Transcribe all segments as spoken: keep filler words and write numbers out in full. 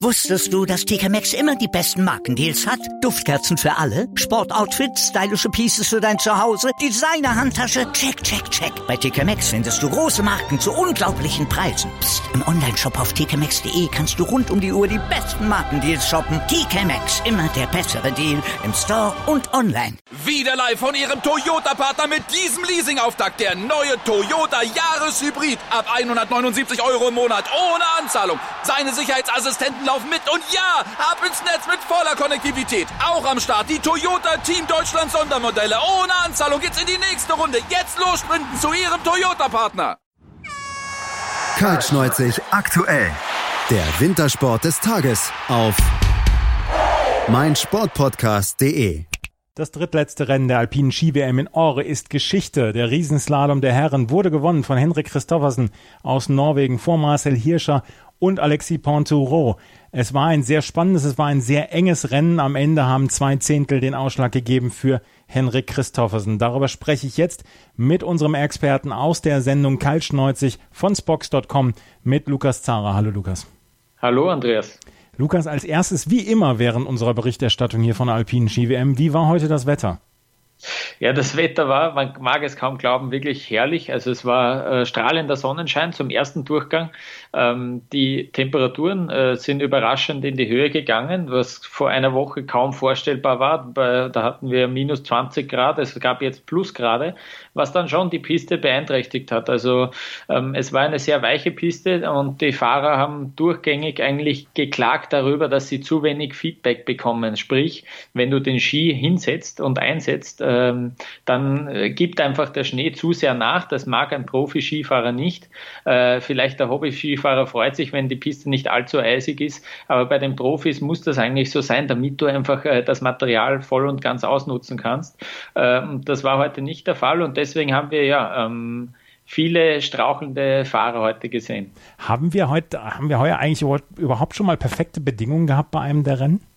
Wusstest du, dass T K Maxx immer die besten Markendeals hat? Duftkerzen für alle, Sportoutfits, stylische Pieces für dein Zuhause, Designer-Handtasche, check, check, check. Bei T K Maxx findest du große Marken zu unglaublichen Preisen. Psst. Im Onlineshop auf t k maxx punkt d e kannst du rund um die Uhr die besten Markendeals shoppen. T K Maxx, immer der bessere Deal im Store und online. Wieder live von Ihrem Toyota-Partner mit diesem Leasing-Auftakt. Der neue Toyota Jahreshybrid. Ab hundertneunundsiebzig Euro im Monat ohne Anzahlung. Seine Sicherheitsassistenten laufen mit und ja, ab ins Netz mit voller Konnektivität. Auch am Start die Toyota Team Deutschland Sondermodelle. Ohne Anzahlung geht's in die nächste Runde. Jetzt los sprinten zu Ihrem Toyota-Partner. Kaltschneuzig aktuell. Der Wintersport des Tages auf meinsportpodcast punkt de. Das drittletzte Rennen der alpinen Ski-W M in Åre ist Geschichte. Der Riesenslalom der Herren wurde gewonnen von Henrik Kristoffersen aus Norwegen vor Marcel Hirscher und Alexis Pinturault. Es war ein sehr spannendes, es war ein sehr enges Rennen. Am Ende haben zwei Zehntel den Ausschlag gegeben für Henrik Kristoffersen. Darüber spreche ich jetzt mit unserem Experten aus der Sendung Kaltschneuzig von Spox Punkt com mit Lukas Zara. Hallo Lukas. Hallo Andreas. Lukas, als erstes, wie immer während unserer Berichterstattung hier von der alpinen Ski-W M, wie war heute das Wetter? Ja, das Wetter war, man mag es kaum glauben, wirklich herrlich. Also es war äh, strahlender Sonnenschein zum ersten Durchgang. Ähm, die Temperaturen äh, sind überraschend in die Höhe gegangen, was vor einer Woche kaum vorstellbar war. Bei, da hatten wir minus zwanzig Grad, es gab jetzt Plusgrade, was dann schon die Piste beeinträchtigt hat. Also ähm, es war eine sehr weiche Piste und die Fahrer haben durchgängig eigentlich geklagt darüber, dass sie zu wenig Feedback bekommen. Sprich, wenn du den Ski hinsetzt und einsetzt, ähm, dann äh, gibt einfach der Schnee zu sehr nach. Das mag ein Profi-Skifahrer nicht. Äh, vielleicht der Hobby-Skifahrer freut sich, wenn die Piste nicht allzu eisig ist. Aber bei den Profis muss das eigentlich so sein, damit du einfach äh, das Material voll und ganz ausnutzen kannst. Äh, das war heute nicht der Fall und deswegen haben wir ja ähm, viele strauchelnde Fahrer heute gesehen. Haben wir heute, haben wir heuer eigentlich überhaupt schon mal perfekte Bedingungen gehabt bei einem der Rennen?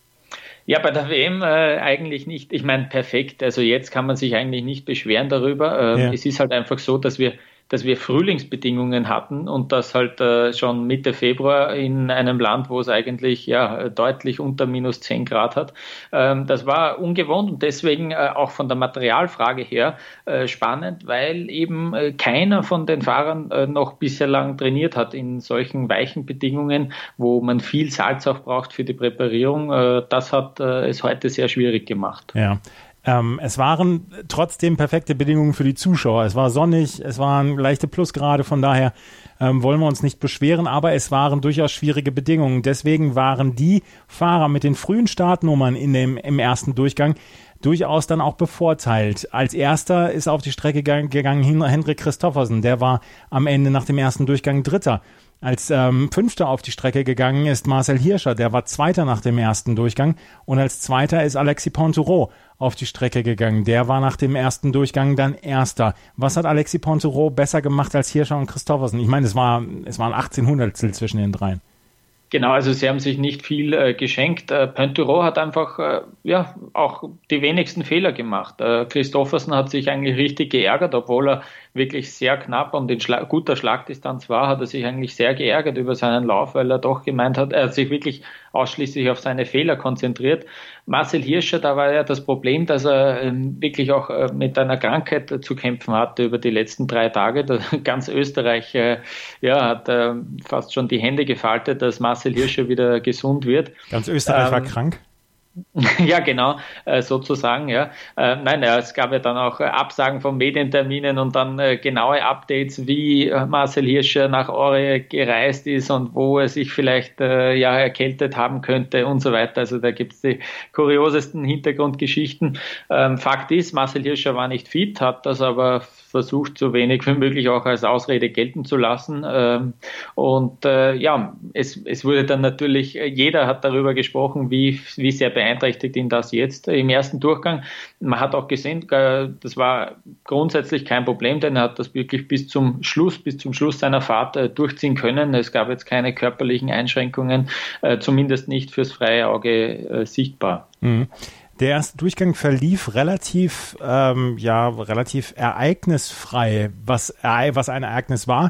Ja, bei der W M äh, eigentlich nicht. Ich meine, perfekt. Also jetzt kann man sich eigentlich nicht beschweren darüber. Ähm, ja. Es ist halt einfach so, dass wir dass wir Frühlingsbedingungen hatten und das halt äh, schon Mitte Februar in einem Land, wo es eigentlich ja deutlich unter minus zehn Grad hat. Ähm, das war ungewohnt und deswegen äh, auch von der Materialfrage her äh, spannend, weil eben äh, keiner von den Fahrern äh, noch bislang trainiert hat in solchen weichen Bedingungen, wo man viel Salz auch braucht für die Präparierung. Äh, das hat äh, es heute sehr schwierig gemacht. Ja. Ähm, es waren trotzdem perfekte Bedingungen für die Zuschauer. Es war sonnig, es waren leichte Plusgrade, von daher ähm, wollen wir uns nicht beschweren, aber es waren durchaus schwierige Bedingungen. Deswegen waren die Fahrer mit den frühen Startnummern in dem, im ersten Durchgang durchaus dann auch bevorteilt. Als erster ist auf die Strecke gegangen Henrik Kristoffersen, der war am Ende nach dem ersten Durchgang Dritter. Als ähm, Fünfter auf die Strecke gegangen ist Marcel Hirscher, der war Zweiter nach dem ersten Durchgang und als Zweiter ist Alexis Pinturault auf die Strecke gegangen. Der war nach dem ersten Durchgang dann Erster. Was hat Alexis Pinturault besser gemacht als Hirscher und Kristoffersen? Ich meine, es war es waren achtzehn Hundertstel zwischen den dreien. Genau, also sie haben sich nicht viel äh, geschenkt. Äh, Pinturault hat einfach äh, ja auch die wenigsten Fehler gemacht. Äh, Kristoffersen hat sich eigentlich richtig geärgert, obwohl er wirklich sehr knapp und in Schla- guter Schlagdistanz war, hat er sich eigentlich sehr geärgert über seinen Lauf, weil er doch gemeint hat, er hat sich wirklich ausschließlich auf seine Fehler konzentriert. Marcel Hirscher, da war ja das Problem, dass er ähm, wirklich auch äh, mit einer Krankheit äh, zu kämpfen hatte über die letzten drei Tage. Da, ganz Österreich äh, ja, hat äh, fast schon die Hände gefaltet, dass Marcel Hirscher wieder gesund wird. Ganz Österreich ähm, war krank? Ja, genau, äh, sozusagen, ja. Äh, nein, ja, es gab ja dann auch äh, Absagen von Medienterminen und dann äh, genaue Updates, wie äh, Marcel Hirscher nach Åre gereist ist und wo er sich vielleicht äh, ja erkältet haben könnte und so weiter. Also da gibt es die kuriosesten Hintergrundgeschichten. Ähm, Fakt ist, Marcel Hirscher war nicht fit, hat das aber versucht, so wenig wie möglich auch als Ausrede gelten zu lassen. Ähm, und äh, ja, es, es wurde dann natürlich, jeder hat darüber gesprochen, wie, wie sehr beeinträchtigt ihn das jetzt im ersten Durchgang. Man hat auch gesehen, das war grundsätzlich kein Problem, denn er hat das wirklich bis zum Schluss, bis zum Schluss seiner Fahrt äh, durchziehen können. Es gab jetzt keine körperlichen Einschränkungen, äh, zumindest nicht fürs freie Auge äh, sichtbar. Mhm. Der erste Durchgang verlief relativ, ähm, ja, relativ ereignisfrei. Was, was ein Ereignis war,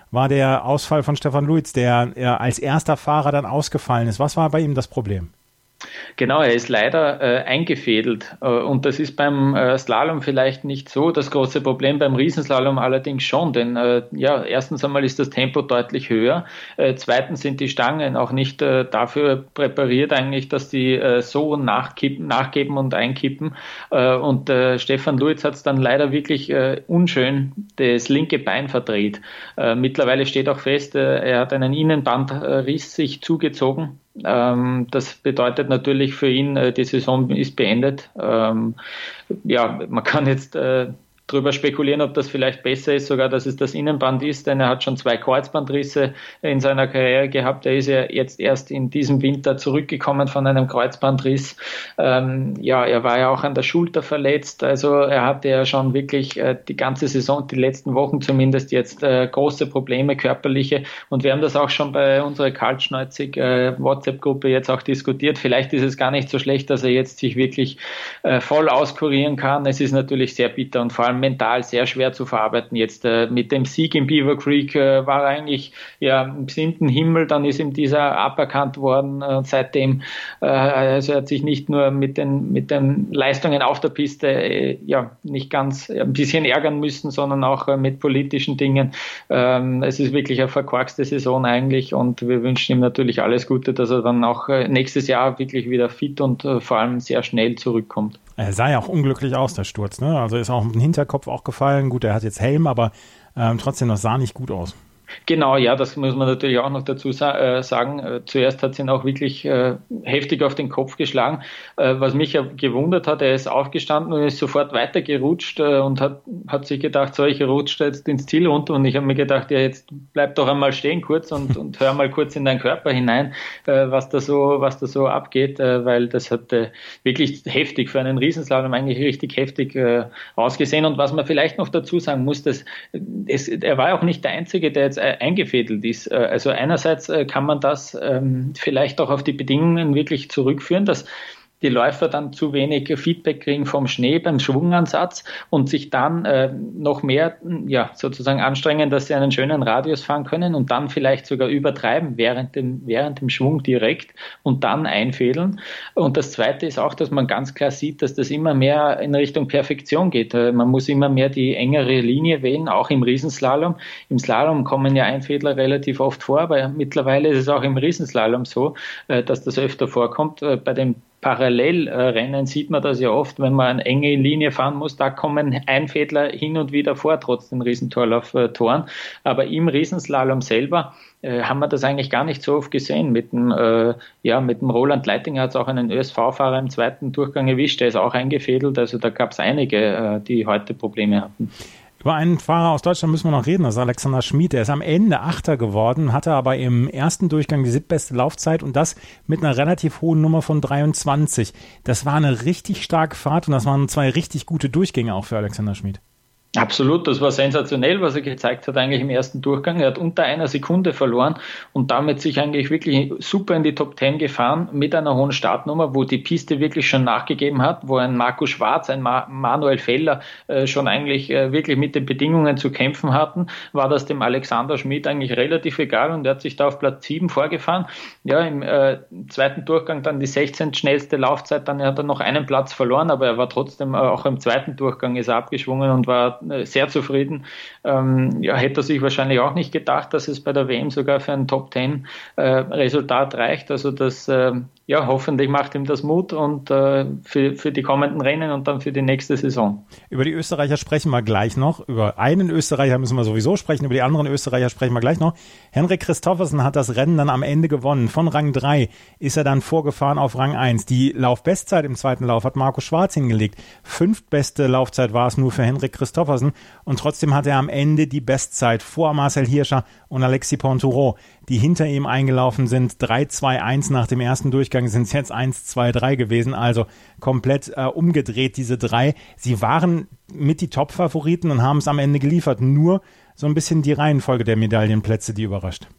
war der Ausfall von Stefan Luiz, der äh, als erster Fahrer dann ausgefallen ist. Was war bei ihm das Problem? Genau, er ist leider äh, eingefädelt äh, und das ist beim äh, Slalom vielleicht nicht so das große Problem, beim Riesenslalom allerdings schon, denn äh, ja, erstens einmal ist das Tempo deutlich höher, äh, zweitens sind die Stangen auch nicht äh, dafür präpariert eigentlich, dass die äh, so nachkippen, nachgeben und einkippen äh, und äh, Stefan Luiz hat es dann leider wirklich äh, unschön das linke Bein verdreht. Äh, mittlerweile steht auch fest, äh, er hat einen Innenbandriss sich zugezogen. Ähm, das bedeutet natürlich für ihn, äh, die Saison ist beendet. Ähm, ja, man kann jetzt äh, drüber spekulieren, ob das vielleicht besser ist, sogar, dass es das Innenband ist, denn er hat schon zwei Kreuzbandrisse in seiner Karriere gehabt. Er ist ja jetzt erst in diesem Winter zurückgekommen von einem Kreuzbandriss. Ähm, ja, er war ja auch an der Schulter verletzt, also er hatte ja schon wirklich äh, die ganze Saison, die letzten Wochen zumindest jetzt äh, große Probleme, körperliche, und wir haben das auch schon bei unserer kaltschneuzig äh, WhatsApp-Gruppe jetzt auch diskutiert. Vielleicht ist es gar nicht so schlecht, dass er jetzt sich wirklich äh, voll auskurieren kann. Es ist natürlich sehr bitter und vor allem mental sehr schwer zu verarbeiten. Jetzt äh, mit dem Sieg in Beaver Creek äh, war er eigentlich ja im siebten Himmel, dann ist ihm dieser aberkannt worden und äh, seitdem, äh, also er hat sich nicht nur mit den mit den Leistungen auf der Piste äh, ja nicht ganz äh, ein bisschen ärgern müssen, sondern auch äh, mit politischen Dingen. Ähm, es ist wirklich eine verkorkste Saison eigentlich und wir wünschen ihm natürlich alles Gute, dass er dann auch äh, nächstes Jahr wirklich wieder fit und äh, vor allem sehr schnell zurückkommt. Er sah ja auch unglücklich aus, der Sturz, ne? Also ist auch im Hinterkopf auch gefallen. Gut, er hat jetzt Helm, aber ähm, trotzdem, das sah nicht gut aus. Genau, ja, das muss man natürlich auch noch dazu sa- äh, sagen. Äh, zuerst hat es ihn auch wirklich äh, heftig auf den Kopf geschlagen. Äh, was mich ja gewundert hat, er ist aufgestanden und ist sofort weitergerutscht äh, und hat, hat sich gedacht, so, ich rutsche jetzt ins Ziel runter, und ich habe mir gedacht, ja, jetzt bleib doch einmal stehen kurz und, und hör mal kurz in deinen Körper hinein, äh, was da so, was da so abgeht, äh, weil das hat äh, wirklich heftig für einen Riesenslalom eigentlich richtig heftig äh, ausgesehen. Und was man vielleicht noch dazu sagen muss, dass es, er war auch nicht der Einzige, der jetzt eingefädelt ist. Also einerseits kann man das ähm, vielleicht auch auf die Bedingungen wirklich zurückführen, dass die Läufer dann zu wenig Feedback kriegen vom Schnee beim Schwungansatz und sich dann äh, noch mehr ja, sozusagen anstrengen, dass sie einen schönen Radius fahren können und dann vielleicht sogar übertreiben während dem, während dem Schwung direkt und dann einfädeln. Und das Zweite ist auch, dass man ganz klar sieht, dass das immer mehr in Richtung Perfektion geht. Man muss immer mehr die engere Linie wählen, auch im Riesenslalom. Im Slalom kommen ja Einfädler relativ oft vor, aber mittlerweile ist es auch im Riesenslalom so, äh, dass das öfter vorkommt. Äh, bei den Parallelrennen sieht man das ja oft, wenn man eine enge Linie fahren muss, da kommen Einfädler hin und wieder vor, trotz den Riesentorlauf-Toren. Aber im Riesenslalom selber äh, haben wir das eigentlich gar nicht so oft gesehen. Mit dem, äh, ja, mit dem Roland Leitinger hat es auch einen Ö S V-Fahrer im zweiten Durchgang erwischt, der ist auch eingefädelt. Also da gab es einige, äh, die heute Probleme hatten. Über einen Fahrer aus Deutschland müssen wir noch reden, das ist Alexander Schmid. Der ist am Ende Achter geworden, hatte aber im ersten Durchgang die siebtbeste Laufzeit und das mit einer relativ hohen Nummer von dreiundzwanzig. Das war eine richtig starke Fahrt und das waren zwei richtig gute Durchgänge auch für Alexander Schmid. Absolut, das war sensationell, was er gezeigt hat eigentlich im ersten Durchgang. Er hat unter einer Sekunde verloren und damit sich eigentlich wirklich super in die Top Ten gefahren mit einer hohen Startnummer, wo die Piste wirklich schon nachgegeben hat, wo ein Marco Schwarz, ein Ma- Manuel Feller äh, schon eigentlich äh, wirklich mit den Bedingungen zu kämpfen hatten, war das dem Alexander Schmid eigentlich relativ egal und er hat sich da auf Platz sieben vorgefahren. Ja, im äh, zweiten Durchgang dann die sechzehnte schnellste Laufzeit, dann hat er noch einen Platz verloren, aber er war trotzdem äh, auch im zweiten Durchgang ist er abgeschwungen und war sehr zufrieden. Ähm, ja, hätte er sich wahrscheinlich auch nicht gedacht, dass es bei der W M sogar für ein Top Ten äh, Resultat reicht. Also das, äh, ja, hoffentlich macht ihm das Mut und äh, für, für die kommenden Rennen und dann für die nächste Saison. Über die Österreicher sprechen wir gleich noch. Über einen Österreicher müssen wir sowieso sprechen, über die anderen Österreicher sprechen wir gleich noch. Henrik Kristoffersen hat das Rennen dann am Ende gewonnen. Von Rang drei ist er dann vorgefahren auf Rang eins. Die Laufbestzeit im zweiten Lauf hat Marco Schwarz hingelegt. Fünftbeste Laufzeit war es nur für Henrik Kristoffersen. Und trotzdem hat er am Ende die Bestzeit vor Marcel Hirscher und Alexis Pontoureau, die hinter ihm eingelaufen sind. drei zwei eins nach dem ersten Durchgang sind es jetzt eins zwei drei gewesen, also komplett äh, umgedreht, diese drei. Sie waren mit die Top-Favoriten und haben es am Ende geliefert. Nur so ein bisschen die Reihenfolge der Medaillenplätze, die überrascht.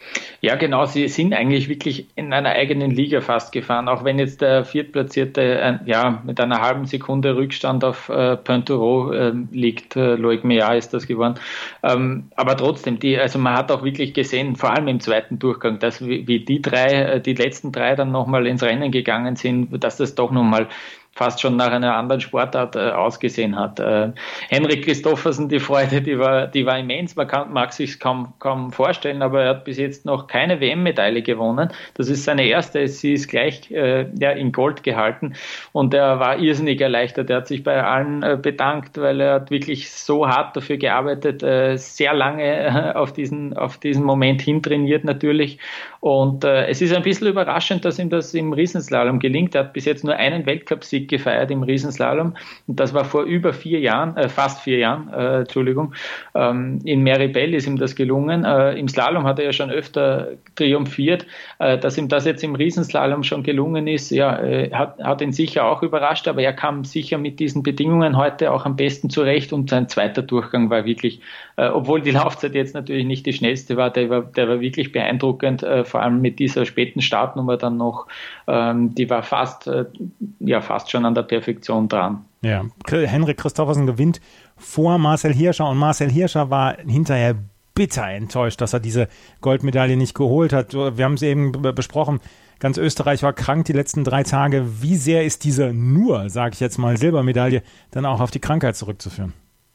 Ja, genau. Sie sind eigentlich wirklich in einer eigenen Liga fast gefahren, auch wenn jetzt der Viertplatzierte äh, ja, mit einer halben Sekunde Rückstand auf äh, Pointerot äh, liegt. Äh, Loic Meillard ist das geworden. Ähm, aber trotzdem, die, also man hat auch wirklich gesehen, vor allem im zweiten Durchgang, dass wie, wie die drei, äh, die letzten drei dann nochmal ins Rennen gegangen sind, dass das doch nochmal fast schon nach einer anderen Sportart äh, ausgesehen hat. Äh, Henrik Christophersen, die Freude, die war, die war immens. Man kann, mag sich kaum, kaum vorstellen, aber er hat bis jetzt noch keine W M-Medaille gewonnen. Das ist seine erste. Sie ist gleich äh, ja, in Gold gehalten und er war irrsinnig erleichtert. Er hat sich bei allen äh, bedankt, weil er hat wirklich so hart dafür gearbeitet, äh, sehr lange äh, auf diesen, auf diesen Moment hintrainiert natürlich. Und äh, es ist ein bisschen überraschend, dass ihm das im Riesenslalom gelingt. Er hat bis jetzt nur einen Weltcupsieg gefeiert im Riesenslalom und das war vor über vier Jahren, äh, fast vier Jahren, äh, Entschuldigung. Ähm, in Meribel ist ihm das gelungen. Äh, Im Slalom hat er ja schon öfter triumphiert. Äh, dass ihm das jetzt im Riesenslalom schon gelungen ist, ja, äh, hat, hat ihn sicher auch überrascht, aber er kam sicher mit diesen Bedingungen heute auch am besten zurecht und sein zweiter Durchgang war wirklich, äh, obwohl die Laufzeit jetzt natürlich nicht die schnellste war, der war, der war wirklich beeindruckend, äh, vor allem mit dieser späten Startnummer dann noch, ähm, die war fast, äh, ja, fast schon an der Perfektion dran. Ja, Henrik Christophersen gewinnt vor Marcel Hirscher und Marcel Hirscher war hinterher bitter enttäuscht, dass er diese Goldmedaille nicht geholt hat. Wir haben es eben besprochen, ganz Österreich war krank die letzten drei Tage. Wie sehr ist diese nur, sage ich jetzt mal, Silbermedaille dann auch auf die Krankheit zurückzuführen?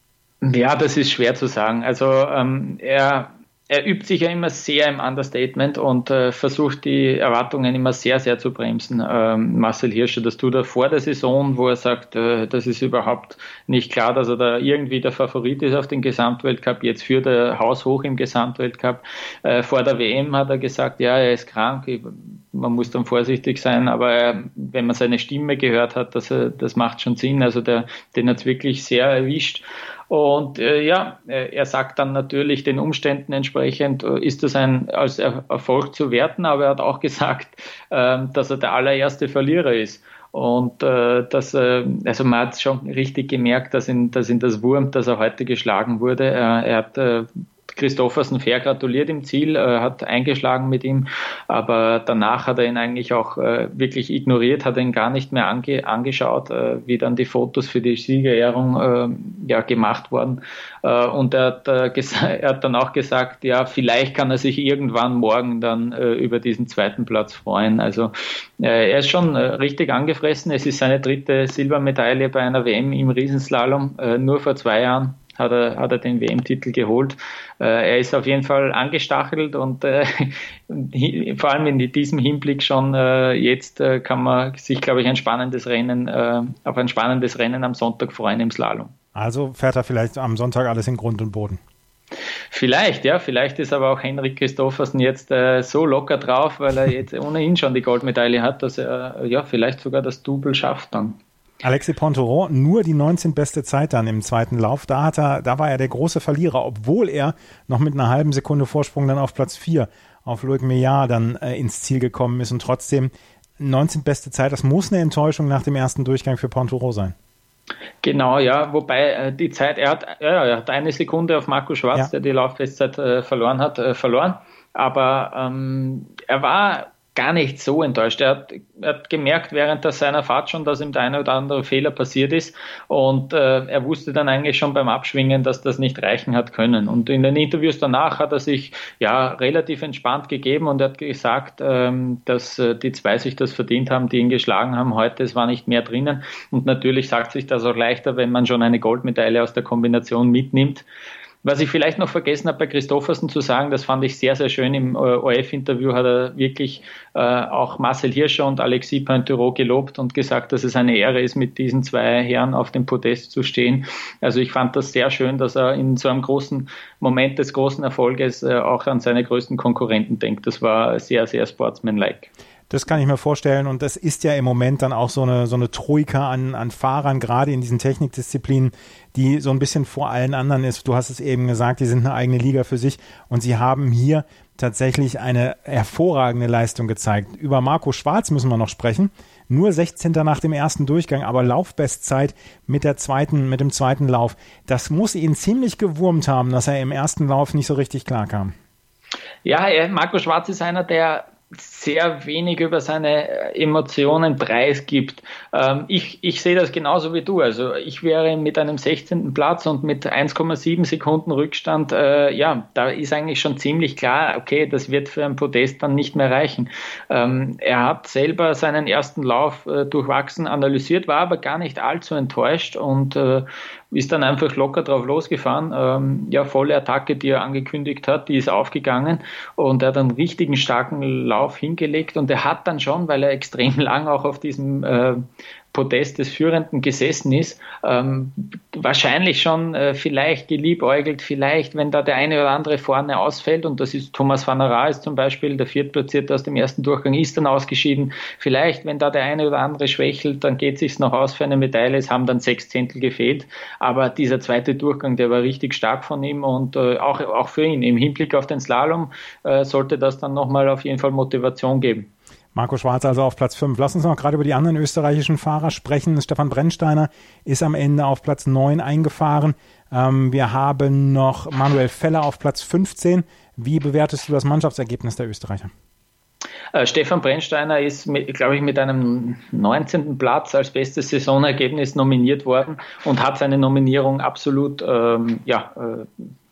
Ja, das ist schwer zu sagen. Also ähm, er Er übt sich ja immer sehr im Understatement und äh, versucht die Erwartungen immer sehr, sehr zu bremsen. Ähm, Marcel Hirscher, das tut er vor der Saison, wo er sagt, äh, das ist überhaupt nicht klar, dass er da irgendwie der Favorit ist auf den Gesamtweltcup. Jetzt führt er haushoch im Gesamtweltcup. Äh, vor der W M hat er gesagt, ja, er ist krank. Ich, man muss dann vorsichtig sein, aber er, wenn man seine Stimme gehört hat, das, das macht schon Sinn. Also der, den hat es wirklich sehr erwischt. Und äh, ja, er sagt dann natürlich den Umständen entsprechend, äh, ist das ein als er- Erfolg zu werten, aber er hat auch gesagt, äh, dass er der allererste Verlierer ist. Und äh, dass, äh, also man hat schon richtig gemerkt, dass ihn, dass ihn das wurmt, dass er heute geschlagen wurde. Er, er hat äh, Christophersen fair gratuliert im Ziel, äh, hat eingeschlagen mit ihm, aber danach hat er ihn eigentlich auch äh, wirklich ignoriert, hat ihn gar nicht mehr ange- angeschaut, äh, wie dann die Fotos für die Siegerehrung äh, ja, gemacht wurden. Äh, und er hat, äh, ges- er hat dann auch gesagt, ja, vielleicht kann er sich irgendwann morgen dann äh, über diesen zweiten Platz freuen. Also äh, er ist schon äh, richtig angefressen. Es ist seine dritte Silbermedaille bei einer W M im Riesenslalom, äh, nur vor zwei Jahren. Hat er, hat er den W M-Titel geholt. Äh, er ist auf jeden Fall angestachelt und äh, vor allem in diesem Hinblick schon äh, jetzt äh, kann man sich, glaube ich, ein spannendes Rennen, äh, auf ein spannendes Rennen am Sonntag freuen im Slalom. Also fährt er vielleicht am Sonntag alles in Grund und Boden. Vielleicht, ja, vielleicht ist aber auch Henrik Christophersen jetzt äh, so locker drauf, weil er jetzt ohnehin schon die Goldmedaille hat, dass er äh, ja vielleicht sogar das Double schafft dann. Alexis Pointerot, nur die neunzehnte beste Zeit dann im zweiten Lauf. Da hat er, da war er der große Verlierer, obwohl er noch mit einer halben Sekunde Vorsprung dann auf Platz vier auf Loic Meillard dann äh, ins Ziel gekommen ist und trotzdem neunzehnte beste Zeit. Das muss eine Enttäuschung nach dem ersten Durchgang für Pointerot sein. Genau, ja, wobei äh, die Zeit, er hat, ja, er hat eine Sekunde auf Marco Schwarz, ja. der die Laufbestzeit äh, verloren hat, äh, verloren, aber ähm, er war gar nicht so enttäuscht. Er hat, er hat gemerkt während seiner Fahrt schon, dass ihm der eine oder andere Fehler passiert ist und äh, er wusste dann eigentlich schon beim Abschwingen, dass das nicht reichen hat können. Und in den Interviews danach hat er sich ja relativ entspannt gegeben und er hat gesagt, ähm, dass äh, die zwei sich das verdient haben, die ihn geschlagen haben heute. Es war nicht mehr drinnen und natürlich sagt sich das auch leichter, wenn man schon eine Goldmedaille aus der Kombination mitnimmt. Was ich vielleicht noch vergessen habe bei Christophersen zu sagen, das fand ich sehr, sehr schön, im O R F-Interview hat er wirklich äh, auch Marcel Hirscher und Alexis Pointerot gelobt und gesagt, dass es eine Ehre ist, mit diesen zwei Herren auf dem Podest zu stehen. Also ich fand das sehr schön, dass er in so einem großen Moment des großen Erfolges äh, auch an seine größten Konkurrenten denkt. Das war sehr, sehr sportsmanlike. Das kann ich mir vorstellen und das ist ja im Moment dann auch so eine, so eine Troika an, an Fahrern, gerade in diesen Technikdisziplinen, die so ein bisschen vor allen anderen ist. Du hast es eben gesagt, die sind eine eigene Liga für sich und sie haben hier tatsächlich eine hervorragende Leistung gezeigt. Über Marco Schwarz müssen wir noch sprechen. Nur sechzehnter nach dem ersten Durchgang, aber Laufbestzeit mit der zweiten, mit dem zweiten Lauf. Das muss ihn ziemlich gewurmt haben, dass er im ersten Lauf nicht so richtig klar kam. Ja, Marco Schwarz ist einer, der sehr wenig über seine Emotionen preisgibt. Ähm, ich, ich sehe das genauso wie du. Also ich wäre mit einem sechzehnten Platz und mit eins Komma sieben Sekunden Rückstand, äh, ja, da ist eigentlich schon ziemlich klar, okay, das wird für ein Podest dann nicht mehr reichen. Ähm, er hat selber seinen ersten Lauf äh, durchwachsen analysiert, war aber gar nicht allzu enttäuscht und äh, ist dann einfach locker drauf losgefahren. Ähm, ja, volle Attacke, die er angekündigt hat, die ist aufgegangen und er hat einen richtigen starken Lauf hingelegt und er hat dann schon, weil er extrem lang auch auf diesem äh, Podest des Führenden gesessen ist, ähm, wahrscheinlich schon äh, vielleicht geliebäugelt, vielleicht, wenn da der eine oder andere vorne ausfällt, und das ist Thomas van der Raes zum Beispiel, der Viertplatzierte aus dem ersten Durchgang, ist dann ausgeschieden. Vielleicht, wenn da der eine oder andere schwächelt, dann geht es sich noch aus für eine Medaille. Es haben dann sechs Zehntel gefehlt, aber dieser zweite Durchgang, der war richtig stark von ihm und äh, auch, auch für ihn. Im Hinblick auf den Slalom äh, sollte das dann nochmal auf jeden Fall Motivation geben. Marco Schwarz also auf Platz fünf. Lass uns noch gerade über die anderen österreichischen Fahrer sprechen. Stefan Brennsteiner ist am Ende auf Platz neun eingefahren. Ähm, wir haben noch Manuel Feller auf Platz fünfzehn. Wie bewertest du das Mannschaftsergebnis der Österreicher? Äh, Stefan Brennsteiner ist, glaube ich, mit einem neunzehnten Platz als bestes Saisonergebnis nominiert worden und hat seine Nominierung absolut ähm, ja, äh,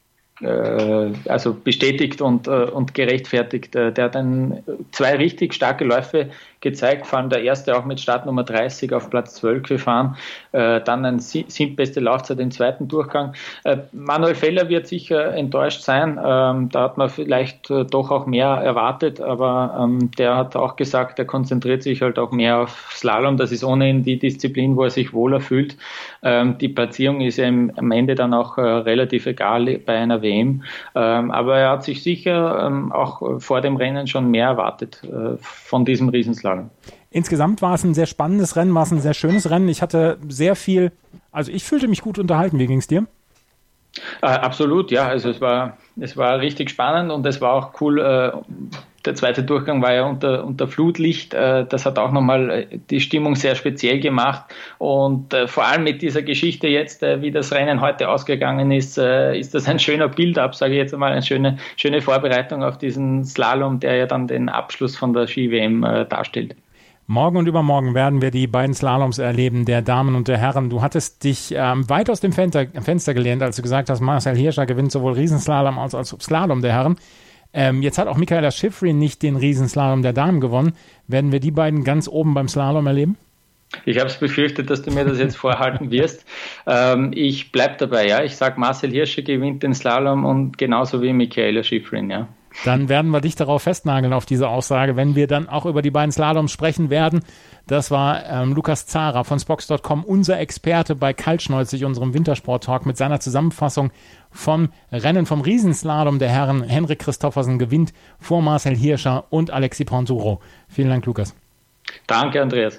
also bestätigt und, und gerechtfertigt. Der hat ein, zwei richtig starke Läufe gezeigt, vor allem der erste auch mit Startnummer dreißig auf Platz zwölf gefahren, dann eine siebtbeste Laufzeit im zweiten Durchgang. Manuel Feller wird sicher enttäuscht sein, da hat man vielleicht doch auch mehr erwartet, aber der hat auch gesagt, er konzentriert sich halt auch mehr auf Slalom, das ist ohnehin die Disziplin, wo er sich wohler fühlt. Die Platzierung ist ihm am Ende dann auch relativ egal bei einer W M, ähm, aber er hat sich sicher ähm, auch vor dem Rennen schon mehr erwartet äh, von diesem Riesenslalom. Insgesamt war es ein sehr spannendes Rennen, war es ein sehr schönes Rennen. Ich hatte sehr viel, also ich fühlte mich gut unterhalten. Wie ging es dir? Äh, absolut, ja. Also es war, es war richtig spannend und es war auch cool. Äh, der zweite Durchgang war ja unter, unter Flutlicht. Äh, das hat auch nochmal die Stimmung sehr speziell gemacht. Und äh, vor allem mit dieser Geschichte jetzt, äh, wie das Rennen heute ausgegangen ist, äh, ist das ein schöner Build-up, sage ich jetzt einmal, eine schöne, schöne Vorbereitung auf diesen Slalom, der ja dann den Abschluss von der Ski-W M äh, darstellt. Morgen und übermorgen werden wir die beiden Slaloms erleben, der Damen und der Herren. Du hattest dich ähm, weit aus dem Fenster, Fenster gelehnt, als du gesagt hast, Marcel Hirscher gewinnt sowohl Riesenslalom als auch Slalom der Herren. Ähm, jetzt hat auch Michaela Schifrin nicht den Riesenslalom der Damen gewonnen. Werden wir die beiden ganz oben beim Slalom erleben? Ich habe es befürchtet, dass du mir das jetzt vorhalten wirst. Ähm, ich bleibe dabei, ja. Ich sage, Marcel Hirscher gewinnt den Slalom und genauso wie Michaela Schifrin, ja. Dann werden wir dich darauf festnageln, auf diese Aussage, wenn wir dann auch über die beiden Slaloms sprechen werden. Das war ähm, Lukas Zahrer von Spox Punkt com, unser Experte bei Kaltschneuzig, unserem Wintersport-Talk, mit seiner Zusammenfassung vom Rennen vom Riesenslalom der Herren. Henrik Christoffersen gewinnt vor Marcel Hirscher und Alexis Pinturault. Vielen Dank, Lukas. Danke, Andreas.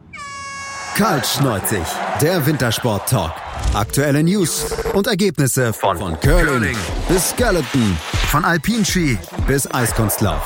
Kaltschneuzig, der Wintersport-Talk. Aktuelle News und Ergebnisse von, von Curling, Curling bis Skeleton, von Alpinski bis Eiskunstlauf.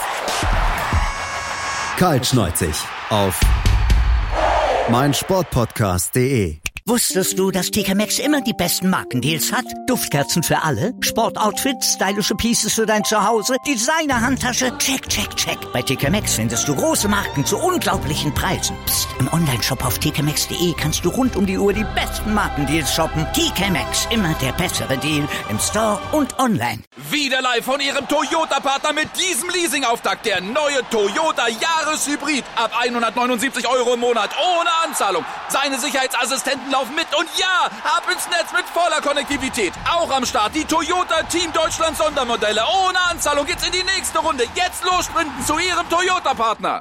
Kaltschneuzig auf meinsportpodcast punkt de. Wusstest du, dass T K Maxx immer die besten Markendeals hat? Duftkerzen für alle, Sportoutfits, stylische Pieces für dein Zuhause, Designer-Handtasche, check, check, check. Bei T K Maxx findest du große Marken zu unglaublichen Preisen. Psst. Im Onlineshop auf t k maxx punkt de kannst du rund um die Uhr die besten Markendeals shoppen. T K Maxx, immer der bessere Deal im Store und online. Wieder live von ihrem Toyota-Partner mit diesem Leasing-Auftakt. Der neue Toyota Jahreshybrid. Ab hundertneunundsiebzig Euro im Monat ohne Anzahlung. Seine Sicherheitsassistenten laufen mit und ja, ab ins Netz mit voller Konnektivität. Auch am Start die Toyota Team Deutschland Sondermodelle. Ohne Anzahlung geht's in die nächste Runde. Jetzt los sprinten zu ihrem Toyota-Partner.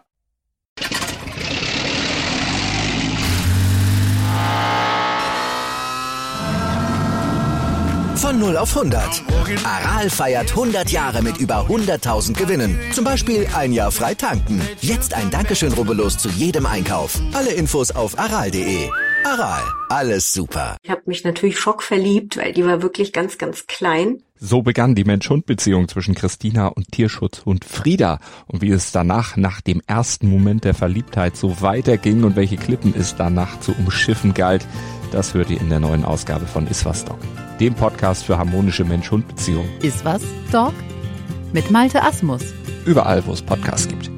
Von null auf hundert. Aral feiert hundert Jahre mit über hunderttausend Gewinnen. Zum Beispiel ein Jahr frei tanken. Jetzt ein Dankeschön, rubbellos zu jedem Einkauf. Alle Infos auf aral punkt de. Aral, alles super. Ich habe mich natürlich schockverliebt, weil die war wirklich ganz, ganz klein. So begann die Mensch-Hund-Beziehung zwischen Christina und Tierschutzhund Frieda. Und wie es danach, nach dem ersten Moment der Verliebtheit, so weiterging und welche Klippen es danach zu umschiffen galt, das hört ihr in der neuen Ausgabe von Iswas Dog, dem Podcast für harmonische Mensch-Hund-Beziehungen. Iswas Dog? mit Malte Asmus. Überall, wo es Podcasts gibt.